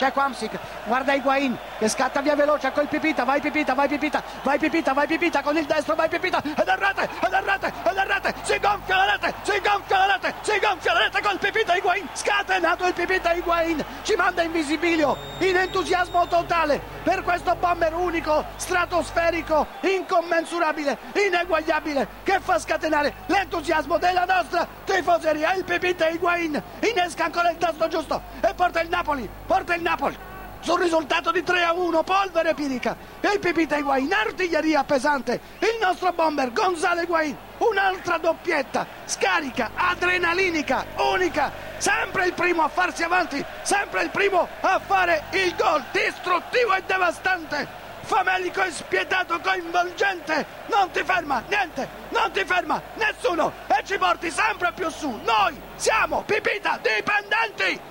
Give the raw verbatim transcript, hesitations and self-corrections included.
C'è Quamsic, guarda Higuain che scatta via veloce col Pipita, vai Pipita, vai Pipita, vai Pipita, vai Pipita con il destro, vai Pipita, ed è rete, ed è rete, ed è rete, si gonfia la rete, si gonfia la rete, si gonfia la rete col Pipita Higuain, scatenato il Pipita Higuain, ci manda in visibilio, in entusiasmo totale per questo bomber unico, stratosferico, incommensurabile, ineguagliabile, che fa scatenare l'entusiasmo della nostra tifoseria. Il Pipita Higuain innesca ancora il tasto giusto e porta il Napoli, porta il Napoli sul risultato di tre a uno, polvere pirica. Il Pipita Higuain, artiglieria pesante, il nostro bomber Gonzalo Higuain, un'altra doppietta, scarica, adrenalinica, unica, sempre il primo a farsi avanti, sempre il primo a fare il gol, distruttivo e devastante, famelico e spietato, coinvolgente, non ti ferma niente, non ti ferma nessuno e ci porti sempre più su. Noi siamo Pipita dipendenti.